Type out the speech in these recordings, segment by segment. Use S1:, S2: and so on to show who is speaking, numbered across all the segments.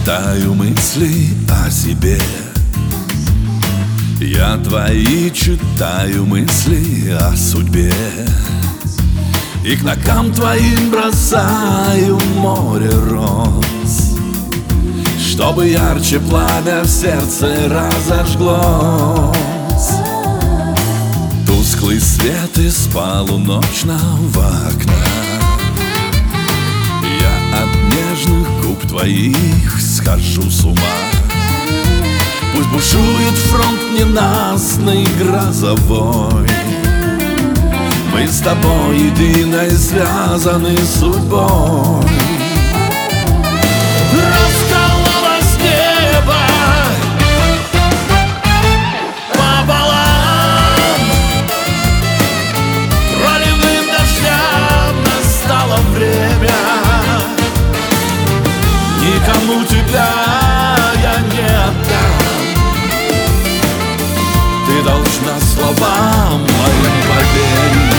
S1: читаю мысли о себе. Я твои читаю мысли о судьбе. И к ногам твоим бросаю море роз, чтобы ярче пламя в сердце разожглось. Тусклый свет из полуночного окна, я от нежных губ твоих схожу с ума. Пусть бушует фронт ненастный грозовой, мы с тобой единой связаны судьбой. Раскололось небо пополам, проливным дождям настало время. Никому тебя я не отдам, ты должна словам моим поверить.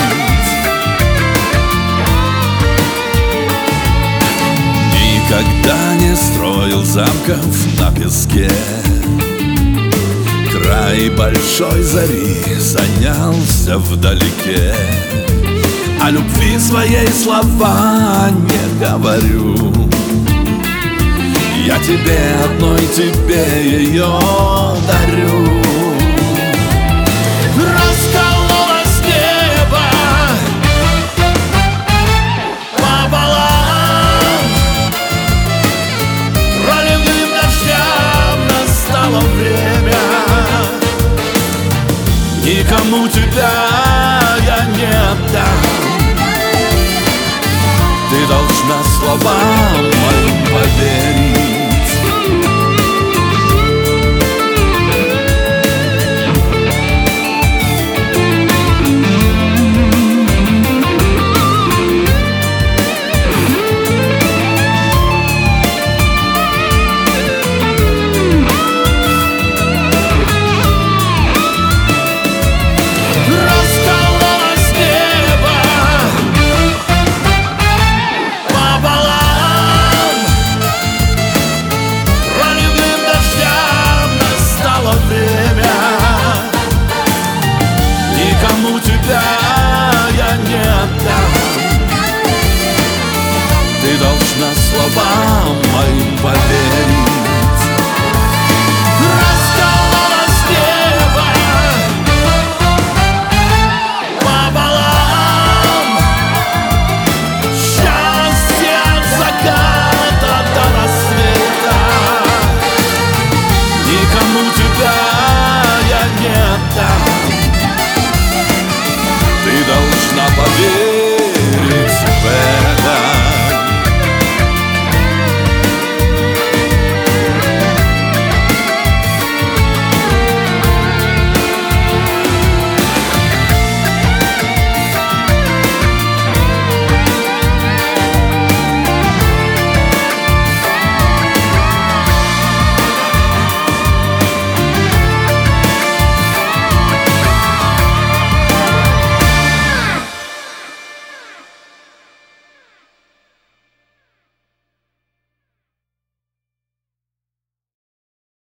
S1: Никогда не строил замков на песке, край большой зари занялся вдалеке. О любви своей слова не говорю, я тебе одной, тебе ее дарю. Раскололось небо пополам, проливным дождям настало время. Никому тебя я не отдам, ты должна словам моим поверить.